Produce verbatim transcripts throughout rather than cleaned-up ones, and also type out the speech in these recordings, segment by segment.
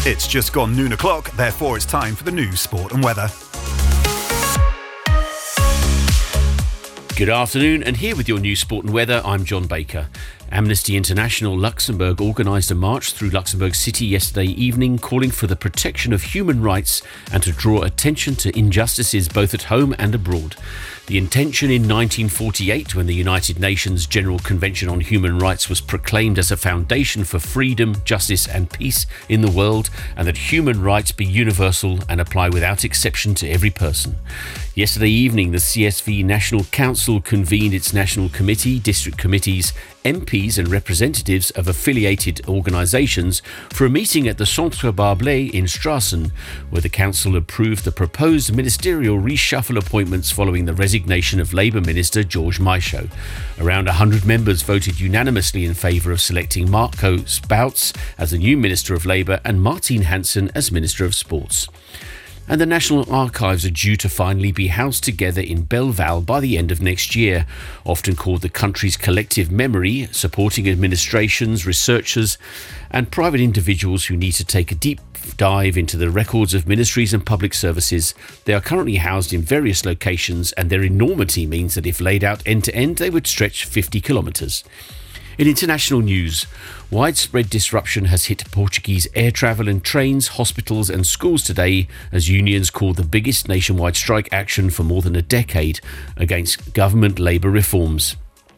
It's just gone noon o'clock, therefore it's time for the news, sport and weather. Good afternoon, and here with your news, sport and weather, I'm John Baker. Amnesty International Luxembourg organised a march through Luxembourg City yesterday evening calling for the protection of human rights and to draw attention to injustices both at home and abroad. The intention in nineteen forty-eight, when the United Nations General Convention on Human Rights was proclaimed as a foundation for freedom, justice and peace in the world, and that human rights be universal and apply without exception to every person. Yesterday evening, the C S V National Council convened its National Committee, district committees, M Ps and representatives of affiliated organisations for a meeting at the Centre Barblay in Strassen, where the council approved the proposed ministerial reshuffle appointments following the resignation of Labour Minister George Michaud. Around one hundred members voted unanimously in favour of selecting Marco Spouts as the new Minister of Labour and Martine Hansen as Minister of Sports. And the National Archives are due to finally be housed together in Belval by the end of next year. Often called the country's collective memory, supporting administrations, researchers and private individuals who need to take a deep dive into the records of ministries and public services. They are currently housed in various locations, and their enormity means that if laid out end to end, they would stretch fifty kilometres. In international news, widespread disruption has hit Portuguese air travel and trains, hospitals and schools today as unions called the biggest nationwide strike action for more than a decade against government labour reforms.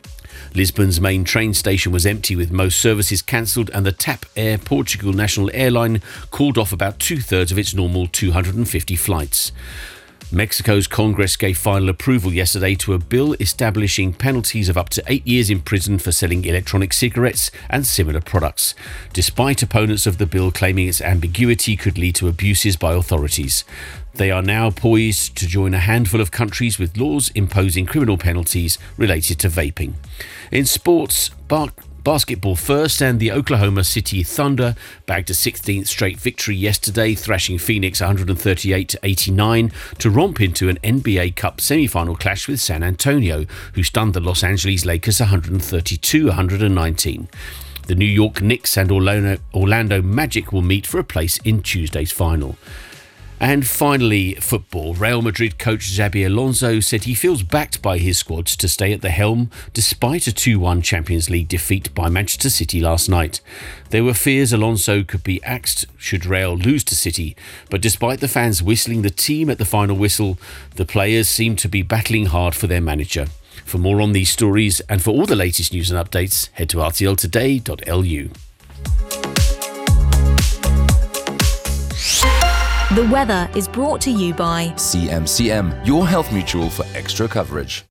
Lisbon's main train station was empty with most services cancelled, and the TAP Air Portugal national airline called off about two-thirds of its normal two hundred fifty flights. Mexico's Congress gave final approval yesterday to a bill establishing penalties of up to eight years in prison for selling electronic cigarettes and similar products, despite opponents of the bill claiming its ambiguity could lead to abuses by authorities. They are now poised to join a handful of countries with laws imposing criminal penalties related to vaping. In sports, Bar- Basketball first, and the Oklahoma City Thunder bagged a sixteenth straight victory yesterday, thrashing Phoenix one hundred thirty-eight to eighty-nine to romp into an N B A Cup semi-final clash with San Antonio, who stunned the Los Angeles Lakers one hundred thirty-two to one hundred nineteen. The New York Knicks and Orlando, Orlando Magic will meet for a place in Tuesday's final. And finally, football. Real Madrid coach Xabi Alonso said he feels backed by his squad to stay at the helm despite a two one Champions League defeat by Manchester City last night. There were fears Alonso could be axed should Real lose to City, but despite the fans whistling the team at the final whistle, the players seem to be battling hard for their manager. For more on these stories and for all the latest news and updates, head to r t l today dot l u. The weather is brought to you by C M C M, your health mutual for extra coverage.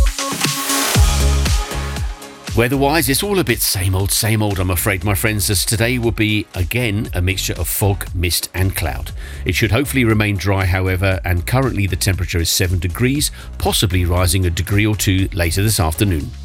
Weather-wise, it's all a bit same old, same old, I'm afraid, my friends, as today will be, again, a mixture of fog, mist and cloud. It should hopefully remain dry, however, and currently the temperature is seven degrees, possibly rising a degree or two later this afternoon.